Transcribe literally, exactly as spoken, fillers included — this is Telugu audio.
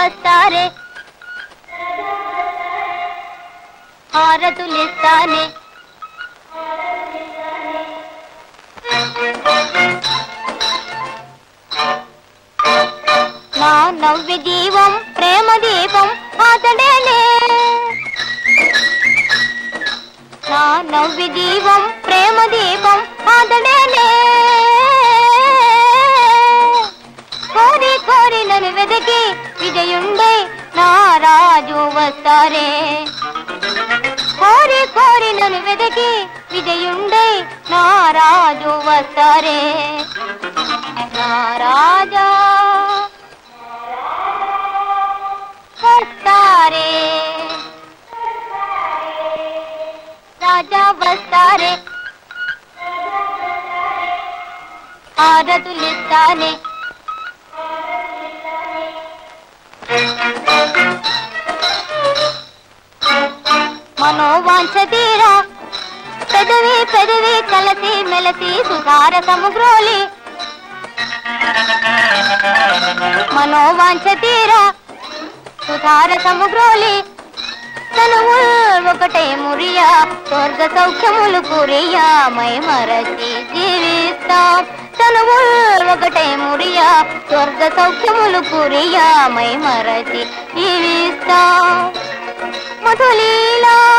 వస్తారే హారతులిస్తానే నా నవ్వి జీవం ప్రేమ దీపం అతడేలే నా నవ్వి జీవం ప్రేమ దీపం అతడేలే కోరి కోరి నన్ను వెదకి విజయుండే నా రాజు వస్తారే కోరి కోరి నన్ను వెదకి విజయుండే నా రాజు వస్తారే నా రాజా వస్తారే రాజా వస్తారే హారతులిస్తానే మనోవాంఛ తీరా పెదవి పెదవి కలసి మెలసి సుధార సముద్రోలి మనోవాంఛ తీరా సుధార సముద్రోలి తనువు ఒకటే మురియా స్వర్గ సౌఖ్యములు కురియా మై మరచి జీవిస్తాం తనువు ఒకటే మురియా స్వర్గ సౌఖ్యములు కురియా మై మరచి జీవిస్తాం మధులీలా